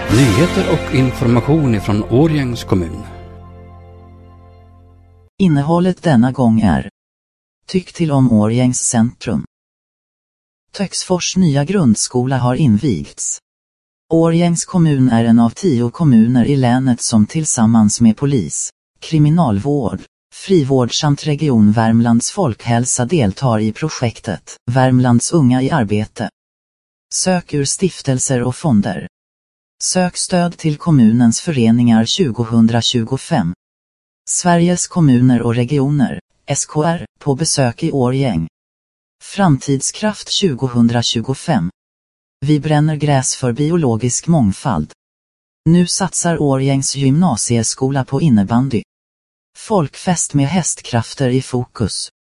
Nyheter och information ifrån Årjängs kommun. Innehållet denna gång är: tyck till om Årjängs centrum. Töcksfors nya grundskola har invigts. Årjängs kommun är en av 10 kommuner i länet som tillsammans med polis, kriminalvård, frivård samt Region Värmlands folkhälsa deltar i projektet Värmlands unga i arbete. Sök ur stiftelser och fonder. Sök stöd till kommunens föreningar 2025. Sveriges kommuner och regioner, SKR, på besök i Årjäng. Framtidskraft 2025. Vi bränner gräs för biologisk mångfald. Nu satsar Årjängs gymnasieskola på innebandy. Folkfest med hästkrafter i fokus.